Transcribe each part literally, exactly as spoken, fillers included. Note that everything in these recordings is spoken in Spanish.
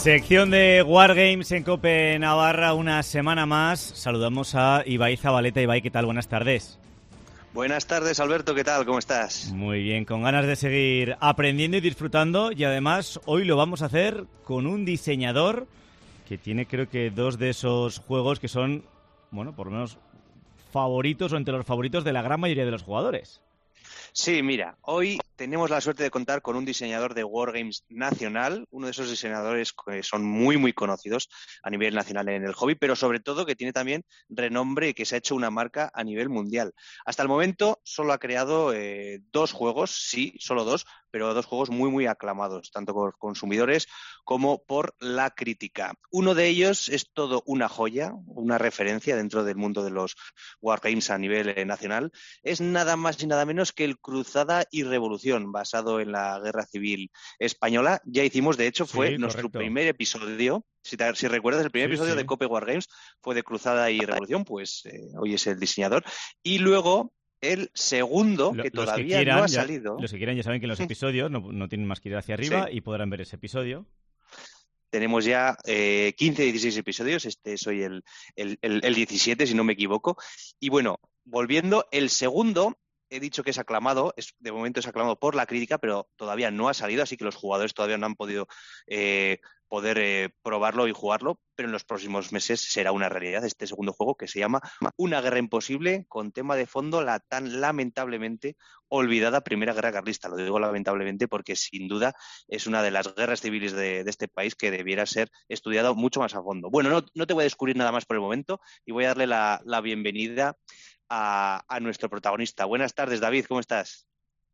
Sección de Wargames en COPE Navarra, una semana más. Saludamos a Ibai Zabaleta. Ibai, ¿qué tal? Buenas tardes. Buenas tardes, Alberto, ¿qué tal? ¿Cómo estás? Muy bien, con ganas de seguir aprendiendo y disfrutando, y además hoy lo vamos a hacer con un diseñador que tiene, creo que, dos de esos juegos que son, bueno, por lo menos favoritos o entre los favoritos de la gran mayoría de los jugadores. Sí, mira, hoy tenemos la suerte de contar con un diseñador de Wargames nacional, uno de esos diseñadores que son muy, muy conocidos a nivel nacional en el hobby, pero sobre todo que tiene también renombre y que se ha hecho una marca a nivel mundial. Hasta el momento solo ha creado eh, dos juegos, sí, solo dos, pero dos juegos muy, muy aclamados, tanto por consumidores como por la crítica. Uno de ellos es todo una joya, una referencia dentro del mundo de los Wargames a nivel eh, nacional. Es nada más y nada menos que el Cruzada y Revolución, basado en la Guerra Civil Española. Ya hicimos, de hecho, fue sí, nuestro primer episodio. Si, te, si recuerdas, el primer sí, episodio sí. de COPE Wargames fue de Cruzada y Revolución, pues eh, hoy es el diseñador. Y luego el segundo, que los todavía que quieran, no ha ya, salido. Los que quieran ya saben que en los episodios no, no tienen más que ir hacia arriba sí. y podrán ver ese episodio. Tenemos ya eh, quince, dieciséis episodios, este es hoy el, el, el, el diecisiete, si no me equivoco. Y bueno, volviendo, el segundo, he dicho que es aclamado, es, de momento es aclamado por la crítica, pero todavía no ha salido, así que los jugadores todavía no han podido eh, poder eh, probarlo y jugarlo, pero en los próximos meses será una realidad este segundo juego que se llama Una guerra imposible, con tema de fondo la tan lamentablemente olvidada Primera Guerra Carlista. Lo digo lamentablemente porque sin duda es una de las guerras civiles de, de este país que debiera ser estudiada mucho más a fondo. Bueno, no, no te voy a descubrir nada más por el momento y voy a darle la, la bienvenida A, a nuestro protagonista. Buenas tardes, David, ¿cómo estás?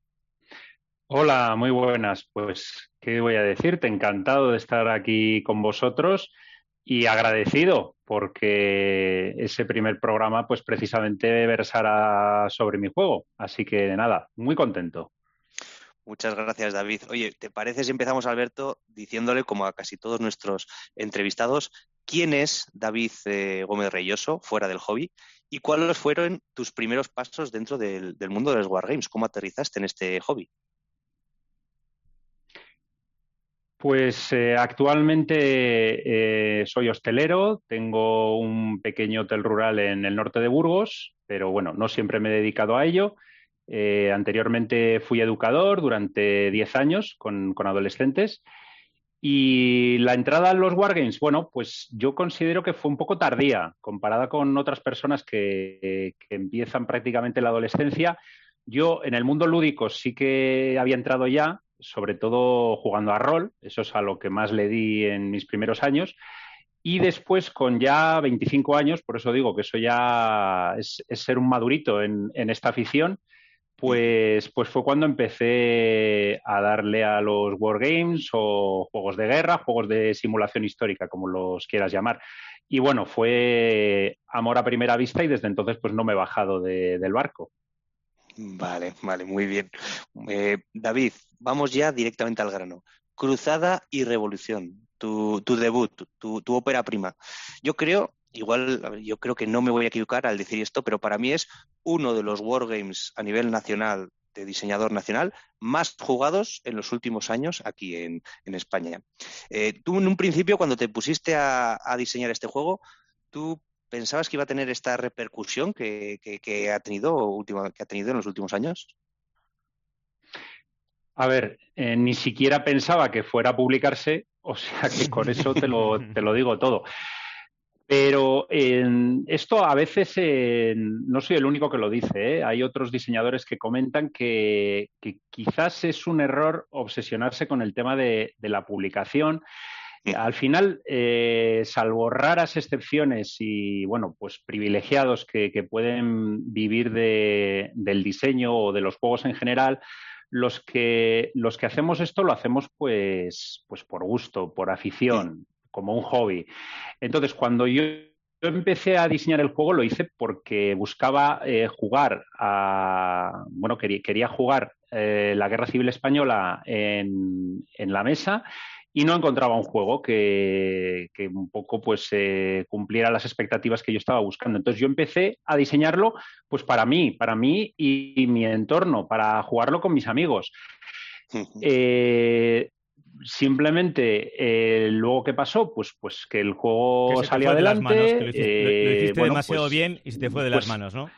Hola, muy buenas. Pues, ¿qué voy a decirte? Encantado de estar aquí con vosotros y agradecido porque ese primer programa, pues precisamente versará sobre mi juego. Así que nada, muy contento. Muchas gracias, David. Oye, ¿te parece si empezamos, Alberto, diciéndole, como a casi todos nuestros entrevistados, quién es David eh, Gómez Reyoso, fuera del hobby, y cuáles fueron tus primeros pasos dentro del, del mundo de los Wargames? ¿Cómo aterrizaste en este hobby? Pues eh, actualmente eh, soy hostelero, tengo un pequeño hotel rural en el norte de Burgos, pero bueno, no siempre me he dedicado a ello. Eh, anteriormente fui educador durante diez años con, con adolescentes. Y la entrada a los Wargames, bueno, pues yo considero que fue un poco tardía comparada con otras personas que, que empiezan prácticamente la adolescencia. Yo en el mundo lúdico sí que había entrado ya, sobre todo jugando a rol, eso es a lo que más le di en mis primeros años. Y después, con ya veinticinco años, por eso digo que eso ya es, es ser un madurito en, en esta afición, Pues, pues fue cuando empecé a darle a los wargames o juegos de guerra, juegos de simulación histórica, como los quieras llamar. Y bueno, fue amor a primera vista y desde entonces pues no me he bajado de, del barco. Vale, vale, muy bien. Eh, David, vamos ya directamente al grano. Cruzada y Revolución, tu, tu debut, tu, tu ópera prima. Yo creo... Igual, yo creo que no me voy a equivocar al decir esto, pero para mí es uno de los Wargames a nivel nacional, de diseñador nacional, más jugados en los últimos años aquí en, en España. Eh, tú en un principio, cuando te pusiste a, a diseñar este juego, ¿tú pensabas que iba a tener esta repercusión que, que, que, ha tenido, última, que ha tenido en los últimos años? A ver, eh, ni siquiera pensaba que fuera a publicarse, o sea que con eso te lo, te lo digo todo. Pero eh, esto a veces eh, no soy el único que lo dice, ¿eh? Hay otros diseñadores que comentan que, que quizás es un error obsesionarse con el tema de, de la publicación. Al final, eh, salvo raras excepciones y, bueno, pues privilegiados que, que pueden vivir de, del diseño o de los juegos en general, los que, los que hacemos esto lo hacemos pues, pues por gusto, por afición, como un hobby. Entonces, cuando yo, yo empecé a diseñar el juego, lo hice porque buscaba eh, jugar a... Bueno, quería, quería jugar eh, la Guerra Civil Española en, en la mesa y no encontraba un juego que, que un poco pues eh, cumpliera las expectativas que yo estaba buscando. Entonces yo empecé a diseñarlo pues para mí, para mí y, y mi entorno, para jugarlo con mis amigos. Eh, simplemente, eh, luego, ¿qué pasó? Pues, pues que el juego que se salió te fue de adelante. las manos, que lo hiciste, eh, lo, lo hiciste bueno, demasiado pues, bien y se te fue de pues, las manos, ¿no?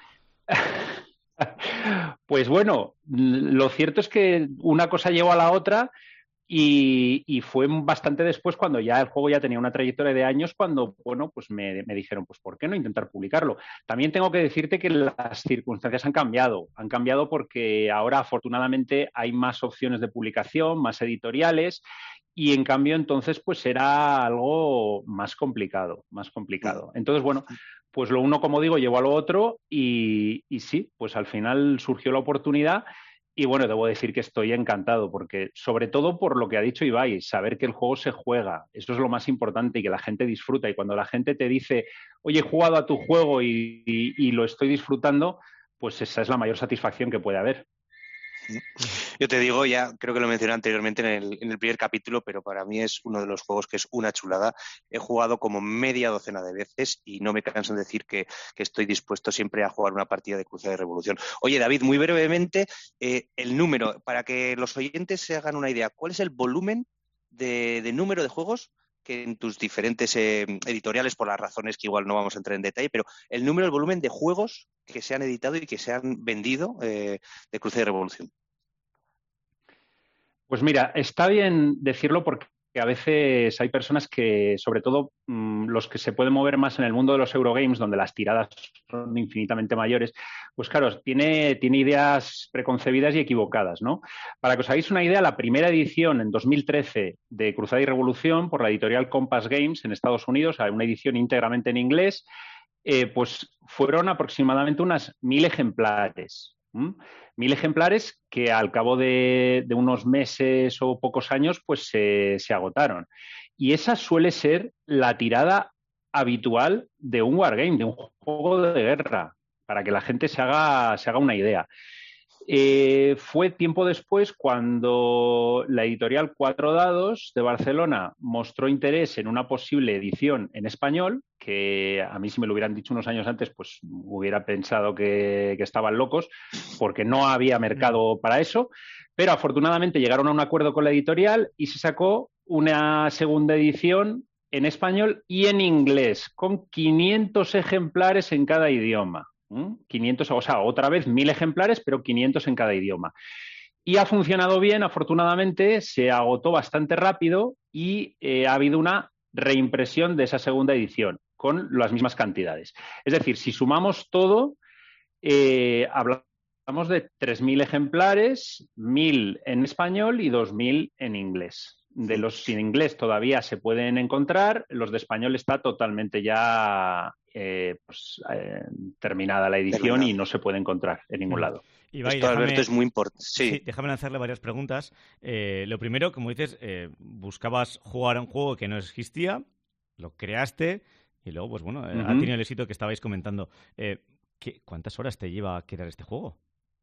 Pues bueno, lo cierto es que una cosa llevó a la otra y, y fue bastante después cuando ya el juego ya tenía una trayectoria de años cuando, bueno, pues me, me dijeron, pues ¿por qué no intentar publicarlo? También tengo que decirte que las circunstancias han cambiado. Han cambiado porque ahora afortunadamente hay más opciones de publicación, más editoriales y en cambio entonces pues era algo más complicado, más complicado. Entonces, bueno, pues lo uno, como digo, llevó a lo otro y, y sí, pues al final surgió la oportunidad y bueno, debo decir que estoy encantado porque sobre todo por lo que ha dicho Ibai, saber que el juego se juega, eso es lo más importante y que la gente disfruta y cuando la gente te dice, oye, he jugado a tu juego y, y, y lo estoy disfrutando, pues esa es la mayor satisfacción que puede haber. Yo te digo, ya creo que lo mencioné anteriormente en el, en el primer capítulo, pero para mí es uno de los juegos que es una chulada. He jugado como media docena de veces y no me canso de decir que, que estoy dispuesto siempre a jugar una partida de Cruzada y Revolución. Oye, David, muy brevemente, eh, el número, para que los oyentes se hagan una idea, ¿cuál es el volumen de, de número de juegos que en tus diferentes eh, editoriales, por las razones que igual no vamos a entrar en detalle, pero el número, el volumen de juegos que se han editado y que se han vendido eh, de Cruzada y Revolución? Pues mira, está bien decirlo porque a veces hay personas que, sobre todo mmm, los que se pueden mover más en el mundo de los Eurogames, donde las tiradas son infinitamente mayores, pues claro, tiene, tiene ideas preconcebidas y equivocadas, ¿no? Para que os hagáis una idea, la primera edición en dos mil trece de Cruzada y Revolución por la editorial Compass Games en Estados Unidos, una edición íntegramente en inglés, eh, pues fueron aproximadamente unas mil ejemplares. ¿Mm? Mil ejemplares que al cabo de, de unos meses o pocos años pues se, se agotaron. Y esa suele ser la tirada habitual de un wargame, de un juego de guerra, para que la gente se haga, se haga una idea. Eh, fue tiempo después cuando la editorial Cuatro Dados de Barcelona mostró interés en una posible edición en español, que a mí si me lo hubieran dicho unos años antes, pues hubiera pensado que, que estaban locos, porque no había mercado para eso, pero afortunadamente llegaron a un acuerdo con la editorial y se sacó una segunda edición en español y en inglés, con quinientos ejemplares en cada idioma. quinientos, o sea, otra vez mil ejemplares, pero quinientos en cada idioma. Y ha funcionado bien, afortunadamente, se agotó bastante rápido y eh, ha habido una reimpresión de esa segunda edición con las mismas cantidades. Es decir, si sumamos todo, eh, hablamos de tres mil ejemplares, mil en español y dos mil en inglés. De los sin inglés todavía se pueden encontrar, los de español está totalmente ya eh, pues, eh, terminada la edición Terminado. Y no se puede encontrar en ningún lado. Ibai, Esto, déjame, Alberto, es muy importante. Sí. sí, déjame lanzarle varias preguntas. Eh, lo primero, como dices, eh, buscabas jugar a un juego que no existía, lo creaste y luego, pues bueno, eh, uh-huh. ha tenido el éxito que estabais comentando. Eh, ¿qué, ¿Cuántas horas te lleva a crear este juego?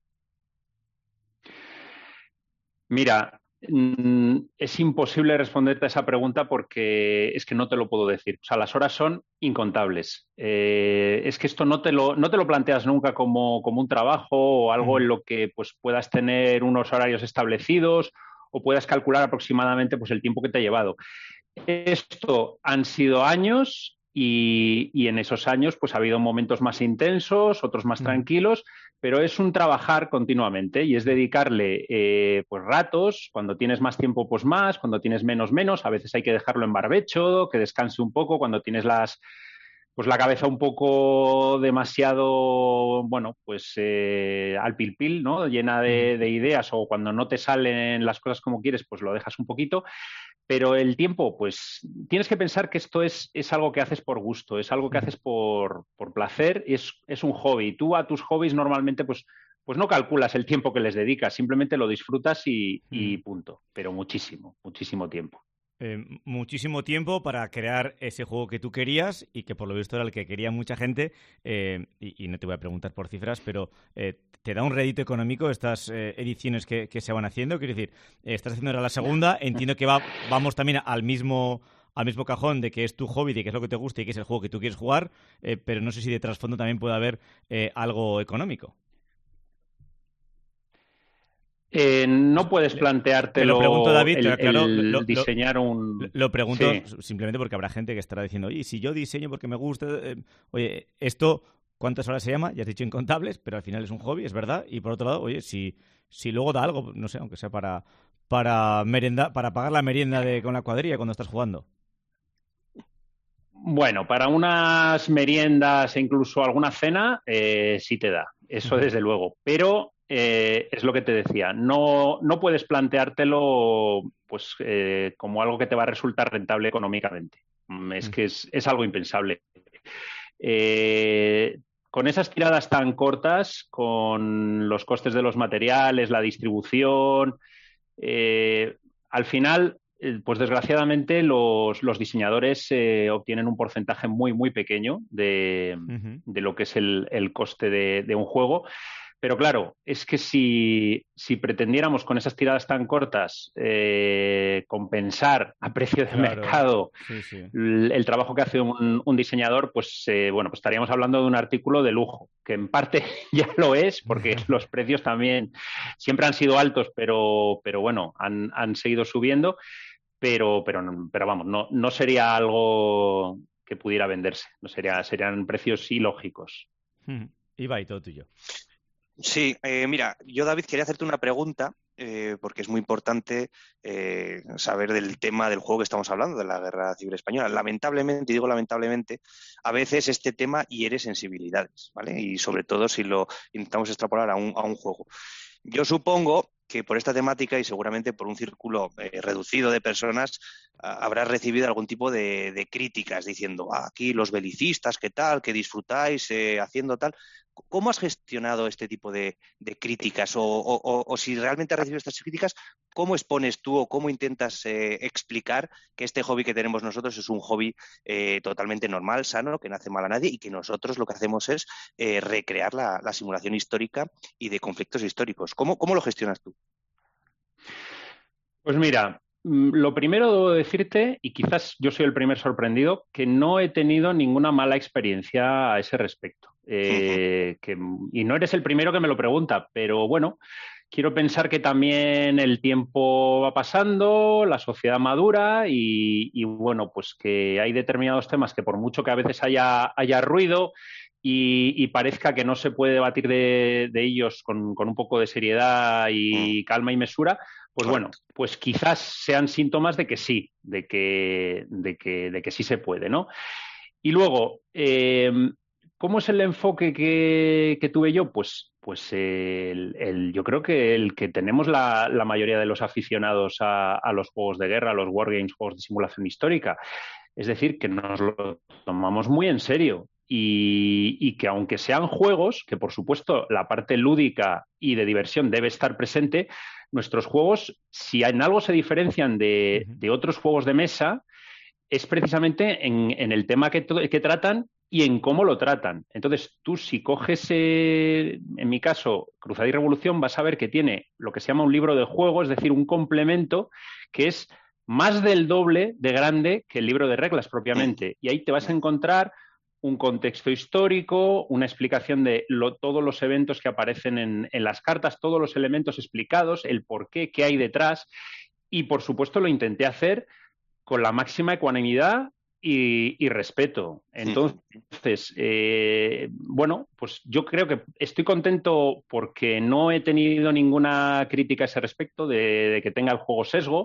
Mira, es imposible responderte a esa pregunta porque es que no te lo puedo decir. O sea, las horas son incontables. Eh, es que esto no te lo, no te lo planteas nunca como, como un trabajo o algo mm. en lo que pues, puedas tener unos horarios establecidos o puedas calcular aproximadamente pues, el tiempo que te ha llevado. Esto han sido años y, y en esos años pues, ha habido momentos más intensos, otros más mm. tranquilos, pero es un trabajar continuamente y es dedicarle eh, pues ratos, cuando tienes más tiempo pues más, cuando tienes menos menos, a veces hay que dejarlo en barbecho, que descanse un poco, cuando tienes las pues la cabeza un poco demasiado, bueno, pues eh, al pil pil, ¿no? Llena de, de ideas o cuando no te salen las cosas como quieres, pues lo dejas un poquito. Pero el tiempo, pues tienes que pensar que esto es, es algo que haces por gusto, es algo que haces por, por placer, es, es un hobby. Tú a tus hobbies normalmente pues, pues no calculas el tiempo que les dedicas, simplemente lo disfrutas y, y punto. Pero muchísimo, muchísimo tiempo. Eh, muchísimo tiempo para crear ese juego que tú querías y que por lo visto era el que quería mucha gente eh, y, y no te voy a preguntar por cifras, pero eh, ¿te da un rédito económico estas eh, ediciones que, que se van haciendo? Quiero decir, eh, estás haciendo ahora la segunda, entiendo que va, vamos también al mismo, al mismo cajón de que es tu hobby, de que es lo que te gusta y que es el juego que tú quieres jugar, eh, pero no sé si de trasfondo también puede haber eh, algo económico. Eh, no puedes planteártelo. Te lo pregunto, David, el, claro, el lo, diseñar lo, un. Lo pregunto sí. simplemente porque habrá gente que estará diciendo, oye, si yo diseño porque me gusta, eh, oye, esto, ¿cuántas horas se llama? Ya has dicho incontables, pero al final es un hobby, es verdad. Y por otro lado, oye, si, si luego da algo, no sé, aunque sea para, para merenda, para pagar la merienda de, con la cuadrilla cuando estás jugando. Bueno, para unas meriendas e incluso alguna cena, eh, sí te da, eso Uh-huh. desde luego. Pero eh, es lo que te decía, no, no puedes planteártelo pues, eh, como algo que te va a resultar rentable económicamente. Es Uh-huh. que es, es algo impensable. Eh, con esas tiradas tan cortas, con los costes de los materiales, la distribución, eh, al final, eh, pues desgraciadamente los, los diseñadores eh, obtienen un porcentaje muy, muy pequeño de, Uh-huh. de lo que es el, el coste de, de un juego. Pero claro, es que si, si pretendiéramos con esas tiradas tan cortas eh, compensar a precio de Claro, mercado sí, sí. el, el trabajo que hace un, un diseñador, pues eh, bueno, pues estaríamos hablando de un artículo de lujo, que en parte ya lo es, porque los precios también siempre han sido altos, pero, pero bueno, han, han seguido subiendo, pero, pero, pero vamos, no, no sería algo que pudiera venderse, no sería, serían precios ilógicos. Uh-huh. Ibai, todo tuyo. Sí, eh, mira, yo David quería hacerte una pregunta eh, porque es muy importante eh, saber del tema del juego que estamos hablando, de la Guerra Civil Española. Lamentablemente, y digo lamentablemente, a veces este tema hiere sensibilidades, ¿vale? Y sobre todo si lo intentamos extrapolar a un, a un juego. Yo supongo que por esta temática y seguramente por un círculo eh, reducido de personas uh, habrás recibido algún tipo de, de críticas diciendo, ah, aquí los belicistas, ¿qué tal? ¿Qué disfrutáis eh, haciendo tal? ¿Cómo has gestionado este tipo de, de críticas? O, o, o, o si realmente has recibido estas críticas, ¿cómo expones tú o cómo intentas eh, explicar que este hobby que tenemos nosotros es un hobby eh, totalmente normal, sano, que no hace mal a nadie y que nosotros lo que hacemos es eh, recrear la, la simulación histórica y de conflictos históricos? ¿Cómo, cómo lo gestionas tú? Pues mira, lo primero debo decirte, y quizás yo soy el primer sorprendido, que no he tenido ninguna mala experiencia a ese respecto. Eh, que, y no eres el primero que me lo pregunta, pero bueno, quiero pensar que también el tiempo va pasando, la sociedad madura y, y bueno, pues que hay determinados temas que por mucho que a veces haya, haya ruido y, y parezca que no se puede debatir de, de ellos con, con un poco de seriedad y calma y mesura, pues bueno, pues quizás sean síntomas de que sí, de que, de que, de que sí se puede, ¿no? Y luego, eh, ¿cómo es el enfoque que, que tuve yo? Pues, pues el, el, yo creo que el que tenemos la, la mayoría de los aficionados a, a los juegos de guerra, a los wargames, juegos de simulación histórica. Es decir, que nos lo tomamos muy en serio. Y, y que aunque sean juegos, que por supuesto la parte lúdica y de diversión debe estar presente, nuestros juegos, si en algo se diferencian de, Uh-huh. de otros juegos de mesa, es precisamente en, en el tema que, que tratan y en cómo lo tratan. Entonces, tú si coges, eh, en mi caso, Cruzada y Revolución, vas a ver que tiene lo que se llama un libro de juego, es decir, un complemento que es más del doble de grande que el libro de reglas propiamente. Y ahí te vas a encontrar un contexto histórico, una explicación de lo, todos los eventos que aparecen en, en las cartas, todos los elementos explicados, el por qué, qué hay detrás. Y, por supuesto, lo intenté hacer con la máxima ecuanimidad y, y respeto. Entonces, eh, bueno, pues yo creo que estoy contento porque no he tenido ninguna crítica a ese respecto de, de que tenga el juego sesgo.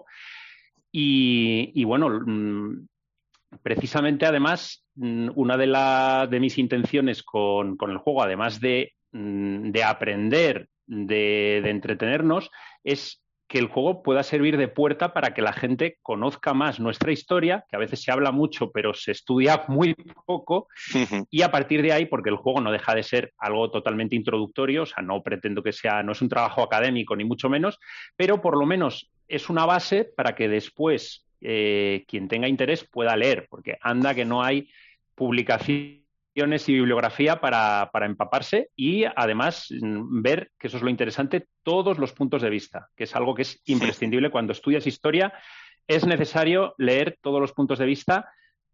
Y, y bueno, mmm, precisamente además, una de, la, de mis intenciones con, con el juego, además de, de aprender, de, de entretenernos, es que el juego pueda servir de puerta para que la gente conozca más nuestra historia, que a veces se habla mucho, pero se estudia muy poco, y a partir de ahí, porque el juego no deja de ser algo totalmente introductorio, o sea, no pretendo que sea, no es un trabajo académico, ni mucho menos, pero por lo menos es una base para que después eh, quien tenga interés pueda leer, porque anda que no hay publicaciones y bibliografía para, para empaparse y además ver, que eso es lo interesante, todos los puntos de vista, que es algo que es imprescindible cuando estudias historia. Es necesario leer todos los puntos de vista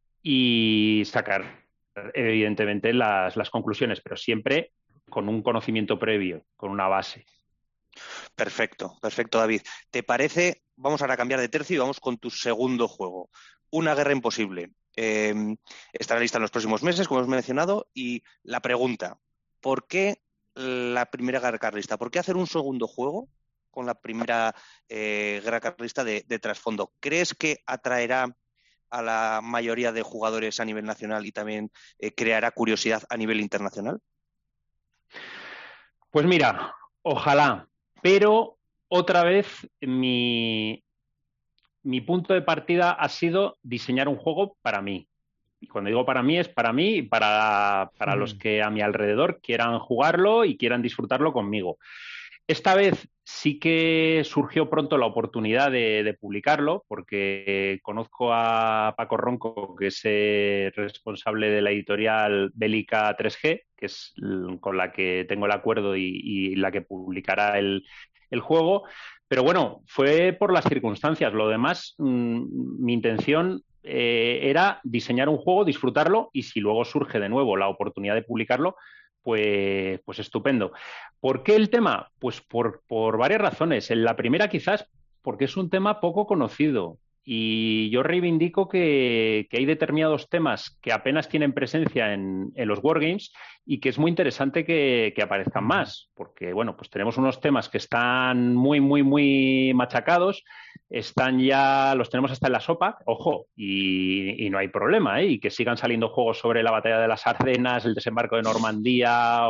y sacar, evidentemente, las, las conclusiones, pero siempre con un conocimiento previo, con una base. Perfecto, perfecto, David. ¿Te parece? Vamos ahora a cambiar de tercio y vamos con tu segundo juego. Una guerra imposible. Eh, estará lista en los próximos meses, como hemos mencionado, y la pregunta, ¿por qué la primera guerra carlista? ¿Por qué hacer un segundo juego con la primera eh, guerra carlista de, de trasfondo? ¿Crees que atraerá a la mayoría de jugadores a nivel nacional y también eh, creará curiosidad a nivel internacional? Pues mira, ojalá, pero otra vez mi, mi punto de partida ha sido diseñar un juego para mí. Y cuando digo para mí, es para mí y para, para mm. los que a mi alrededor quieran jugarlo y quieran disfrutarlo conmigo. Esta vez sí que surgió pronto la oportunidad de, de publicarlo, porque conozco a Paco Ronco, que es eh, responsable de la editorial Bélica tres G, que es con la que tengo el acuerdo y, y la que publicará el, el juego. Pero bueno, fue por las circunstancias. Lo demás, mmm, mi intención eh, era diseñar un juego, disfrutarlo, y si luego surge de nuevo la oportunidad de publicarlo, Pues, pues estupendo. ¿Por qué el tema? Pues por, por varias razones. En la primera, quizás, porque es un tema poco conocido. Y yo reivindico que, que hay determinados temas que apenas tienen presencia en, en los Wargames y que es muy interesante que, que aparezcan más. Porque, bueno, pues tenemos unos temas que están muy, muy, muy machacados. Están ya, los tenemos hasta en la sopa, ojo, y, y no hay problema, ¿eh? Y que sigan saliendo juegos sobre la batalla de las Ardenas, el desembarco de Normandía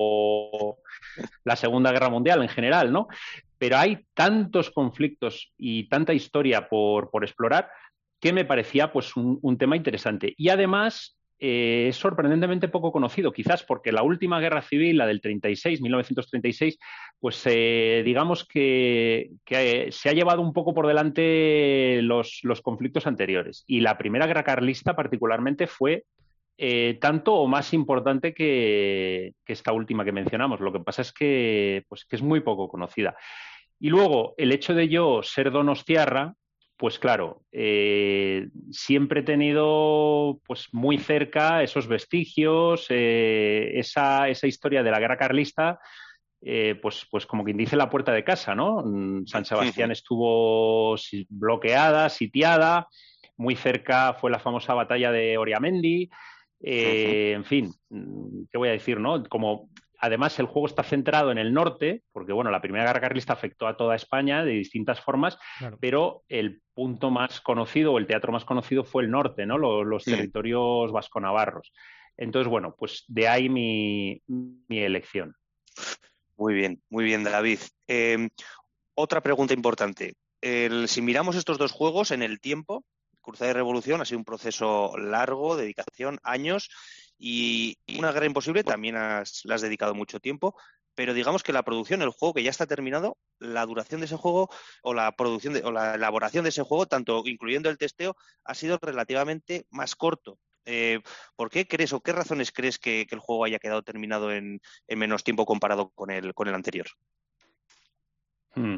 o la Segunda Guerra Mundial en general, ¿no? Pero hay tantos conflictos y tanta historia por, por explorar que me parecía pues un, un tema interesante. Y además eh, es sorprendentemente poco conocido, quizás porque la última guerra civil, la del treinta y seis, mil novecientos treinta y seis, pues eh, digamos que, que se ha llevado un poco por delante los, los conflictos anteriores. Y la primera guerra carlista particularmente fue Eh, tanto o más importante que, que esta última que mencionamos. Lo que pasa es que, pues, que es muy poco conocida. Y luego, el hecho de yo ser donostiarra, pues claro, eh, siempre he tenido pues, muy cerca esos vestigios, eh, esa, esa historia de la guerra carlista, eh, pues, pues como quien dice la puerta de casa, ¿no? San Sebastián estuvo bloqueada, sitiada, muy cerca fue la famosa batalla de Oriamendi. Eh, en fin, ¿qué voy a decir, no? Como además el juego está centrado en el norte, porque bueno, la primera guerra carlista afectó a toda España de distintas formas, claro, pero el punto más conocido o el teatro más conocido fue el norte, ¿no? Los, los sí. territorios vasconavarros. Entonces, bueno, pues de ahí mi, mi elección. Muy bien, muy bien, David. Eh, otra pregunta importante. El, si miramos estos dos juegos en el tiempo, Cruzada y Revolución ha sido un proceso largo, dedicación, años, y Una Guerra Imposible también has, le has dedicado mucho tiempo, pero digamos que la producción, el juego que ya está terminado, la duración de ese juego o la producción de, o la elaboración de ese juego, tanto incluyendo el testeo, ha sido relativamente más corto. Eh, ¿Por qué crees o qué razones crees que, que el juego haya quedado terminado en, en menos tiempo comparado con el, con el anterior? Hmm.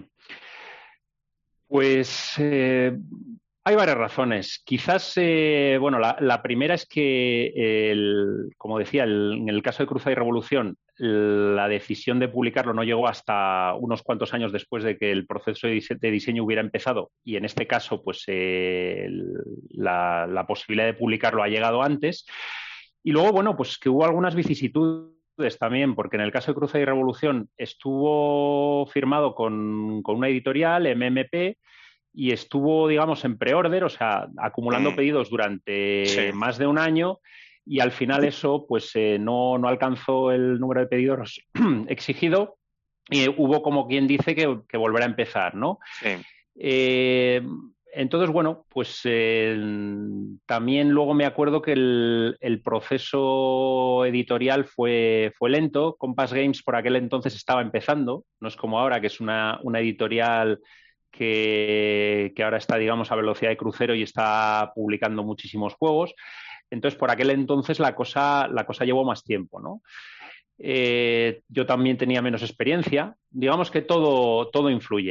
Pues eh, hay varias razones. Quizás, eh, bueno, la, la primera es que, el, como decía, el, en el caso de Cruzada y Revolución, la decisión de publicarlo no llegó hasta unos cuantos años después de que el proceso de, dise- de diseño hubiera empezado, y en este caso, pues eh, la, la posibilidad de publicarlo ha llegado antes. Y luego, bueno, pues que hubo algunas vicisitudes también, porque en el caso de Cruzada y Revolución estuvo firmado con, con una editorial, M M P, y estuvo, digamos, en pre-order, o sea, acumulando pedidos durante sí. más de un año, y al final eso pues eh, no, no alcanzó el número de pedidos exigido y hubo, como quien dice, que, que volver a empezar, ¿no? Sí. Eh, entonces, bueno, pues eh, también luego me acuerdo que el, el proceso editorial fue, fue lento. Compass Games por aquel entonces estaba empezando, no es como ahora, que es una, una editorial Que, que ahora está, digamos, a velocidad de crucero y está publicando muchísimos juegos. Entonces, por aquel entonces la cosa, la cosa llevó más tiempo, ¿no? Eh, yo también tenía menos experiencia. Digamos que todo, todo influye.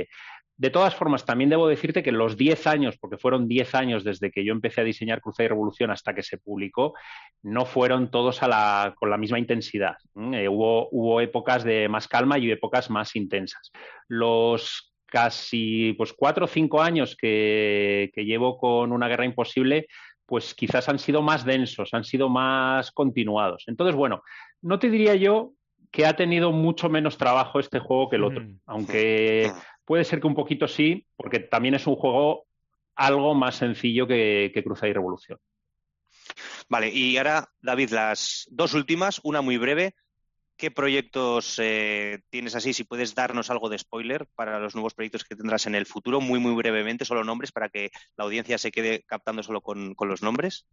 De todas formas, también debo decirte que los diez años, porque fueron diez años desde que yo empecé a diseñar Cruzada y Revolución hasta que se publicó, no fueron todos a la, con la misma intensidad. Eh, hubo, hubo épocas de más calma y épocas más intensas. Los casi pues, cuatro o cinco años que, que llevo con Una Guerra Imposible, pues quizás han sido más densos, han sido más continuados. Entonces, bueno, no te diría yo que ha tenido mucho menos trabajo este juego que el otro, mm. aunque puede ser que un poquito sí, porque también es un juego algo más sencillo que, que Cruzada y Revolución. Vale, y ahora, David, las dos últimas, una muy breve. ¿Qué proyectos eh, tienes así? Si puedes darnos algo de spoiler para los nuevos proyectos que tendrás en el futuro, muy, muy brevemente, solo nombres para que la audiencia se quede captando solo con, con los nombres.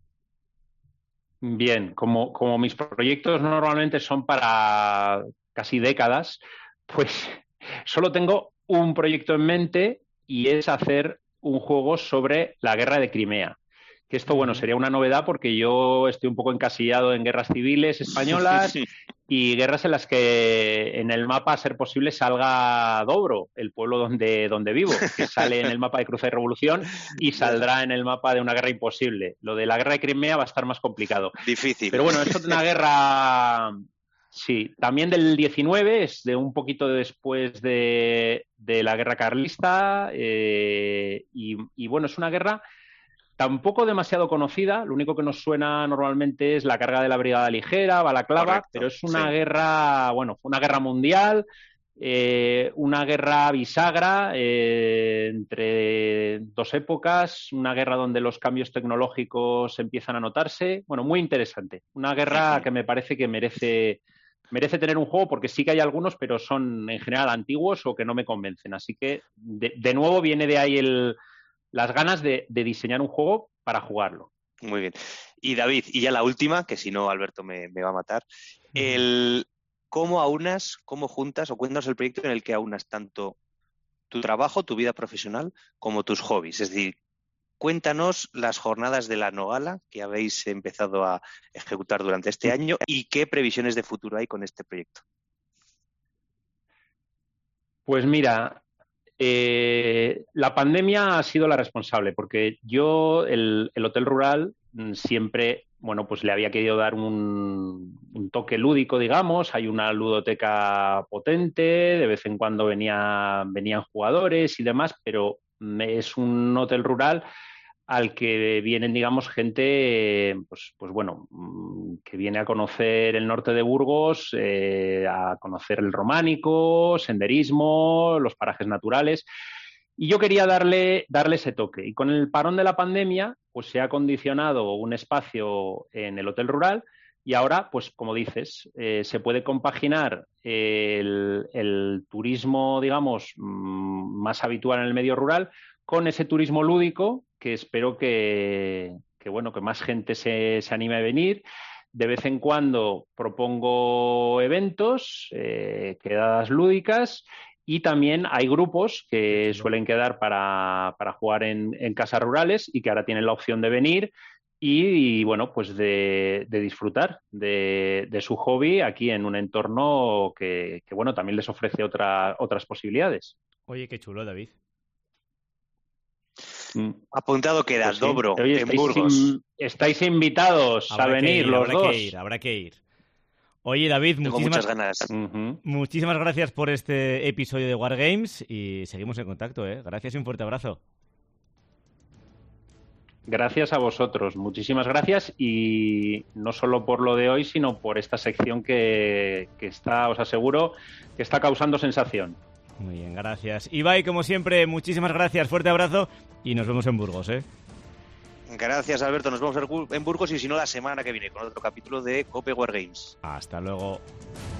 Bien, como, como mis proyectos normalmente son para casi décadas, pues solo tengo un proyecto en mente y es hacer un juego sobre la guerra de Crimea. Que esto, bueno, sería una novedad porque yo estoy un poco encasillado en guerras civiles españolas y guerras en las que en el mapa, a ser posible, salga Dobro, el pueblo donde, donde vivo, que sale en el mapa de Cruzada y Revolución y saldrá en el mapa de Una Guerra Imposible. Lo de la guerra de Crimea va a estar más complicado. Difícil. Pero bueno, esto es una guerra... Sí, también del diecinueve, es de un poquito después de, de la guerra carlista eh, y, y bueno, es una guerra tampoco demasiado conocida, lo único que nos suena normalmente es la carga de la Brigada Ligera, Balaclava, Correcto, pero es una sí. guerra, bueno, fue una guerra mundial, eh, una guerra bisagra eh, entre dos épocas, una guerra donde los cambios tecnológicos empiezan a notarse, bueno, muy interesante, una guerra que me parece que merece... Merece tener un juego porque sí que hay algunos, pero son en general antiguos o que no me convencen. Así que, de, de nuevo, viene de ahí el, las ganas de, de diseñar un juego para jugarlo. Muy bien. Y David, y ya la última, que si no Alberto me, me va a matar. El, ¿Cómo aunas, cómo juntas, o cuéntanos el proyecto en el que aunas tanto tu trabajo, tu vida profesional, como tus hobbies? Es decir, cuéntanos las jornadas de la Nogala que habéis empezado a ejecutar durante este año y qué previsiones de futuro hay con este proyecto. Pues mira, eh, la pandemia ha sido la responsable porque yo, el, el Hotel Rural, siempre, bueno, pues le había querido dar un, un toque lúdico, digamos. Hay una ludoteca potente, de vez en cuando venía, venían jugadores y demás, pero es un hotel rural al que vienen, digamos, gente, pues, pues bueno, que viene a conocer el norte de Burgos, eh, a conocer el románico, senderismo, los parajes naturales. Y yo quería darle, darle ese toque. Y con el parón de la pandemia, pues se ha acondicionado un espacio en el Hotel Rural y ahora, pues como dices, eh, se puede compaginar el, el turismo, digamos, más habitual en el medio rural con ese turismo lúdico que espero que, que bueno, que más gente se, se anime a venir. De vez en cuando propongo eventos, eh, quedadas lúdicas, y también hay grupos que suelen quedar para, para jugar en, en casas rurales y que ahora tienen la opción de venir y, y bueno, pues de, de disfrutar de, de su hobby aquí en un entorno que, que bueno, también les ofrece otra, otras posibilidades. Oye, qué chulo, David. Apuntado queda, pues sí. Dobro, Oye, en Burgos. In, estáis invitados habrá a venir ir, los habrá dos. Que ir, habrá que ir. Oye, David, Tengo muchísimas, muchas ganas. Uh-huh. muchísimas gracias por este episodio de Wargames y seguimos en contacto, ¿eh? Gracias y un fuerte abrazo. Gracias a vosotros, muchísimas gracias, y no solo por lo de hoy, sino por esta sección que, que está, os aseguro, que está causando sensación. Muy bien, gracias. Ibai, como siempre, muchísimas gracias, fuerte abrazo y nos vemos en Burgos, ¿eh? Gracias, Alberto, nos vemos en Burgos y si no la semana que viene con otro capítulo de Cope Wargames. Hasta luego.